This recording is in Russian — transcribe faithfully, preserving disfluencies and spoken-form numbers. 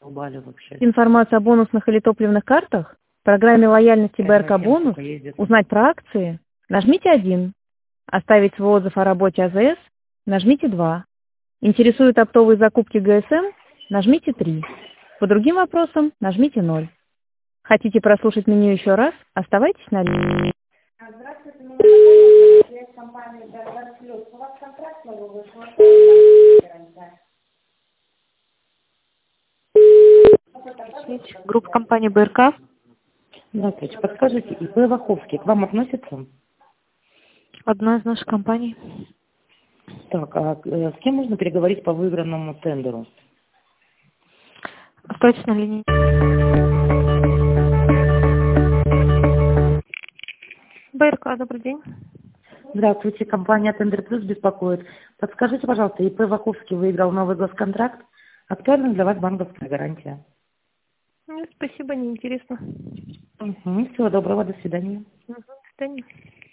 Бали вообще. Информацию о бонусных или топливных картах, программе лояльности Прямо БРК всем, «Бонус», сука, ездит. узнать про акции, нажмите один. Оставить свой отзыв о работе АЗС, нажмите два. Интересуют оптовые закупки ГСМ, нажмите три. По другим вопросам нажмите ноль. Хотите прослушать меню еще раз? Оставайтесь на линии. Здравствуйте, меня Наталья, я из компании «Дарвар Плюс». У вас контракт новый вышел, а что гарантия? Группа компании БРК. Здравствуйте. Подскажите, ИП Ваховский к вам относится? Одна из наших компаний. Так, а э, с кем можно переговорить по выигранному тендеру? Оставайтесь на линии. БРК, добрый день. Здравствуйте, компания Тендер Плюс беспокоит. Подскажите, пожалуйста, ИП Ваховский выиграл новый госконтракт. Актуальна для вас банковская гарантия? Нет, спасибо, неинтересно. Угу. Всего доброго, до свидания. Угу, до свидания.